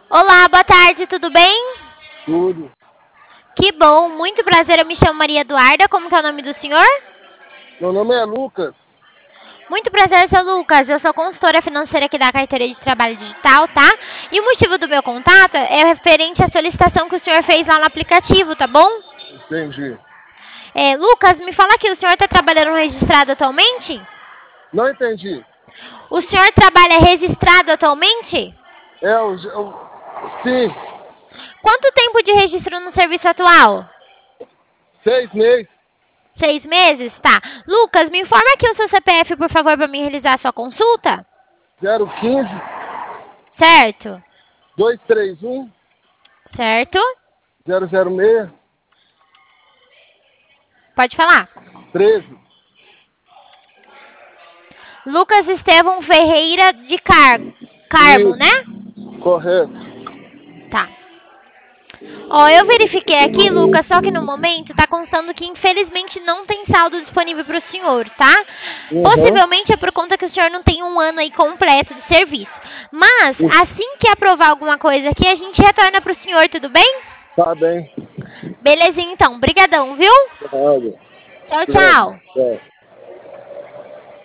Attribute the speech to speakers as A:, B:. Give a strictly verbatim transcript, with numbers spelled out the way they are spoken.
A: Olá, boa tarde, tudo bem?
B: Tudo.
A: Que bom, muito prazer, eu me chamo Maria Eduarda, como que é o nome do senhor?
B: Meu nome é Lucas.
A: Muito prazer, seu Lucas, eu sou consultora financeira aqui da carteira de trabalho digital, tá? E o motivo do meu contato é referente à solicitação que o senhor fez lá no aplicativo, tá bom?
B: Entendi.
A: É, Lucas, me fala aqui, o senhor está trabalhando registrado atualmente?
B: Não entendi.
A: O senhor trabalha registrado atualmente?
B: É o... o sim.
A: Quanto tempo de registro no serviço atual?
B: Seis meses.
A: Seis meses? Tá. Lucas, me informa aqui o seu C P F, por favor, para me realizar a sua consulta.
B: zero quinze,
A: Certo.
B: dois três um,
A: Certo.
B: zero zero seis,
A: Pode falar.
B: treze.
A: Lucas Estevão Ferreira de Car... Carmo,
B: Isso.
A: né?
B: Correto.
A: Tá. Ó, eu verifiquei aqui, Lucas, só que no momento tá constando que infelizmente não tem saldo disponível para o senhor, tá?
B: Uhum.
A: Possivelmente é por conta que o senhor não tem um ano aí completo de serviço. Mas, assim que aprovar alguma coisa aqui, a gente retorna pro senhor, tudo bem?
B: Tá bem.
A: Belezinha, então. Brigadão, viu?
B: Nada.
A: Tchau, tchau.
B: Tchau.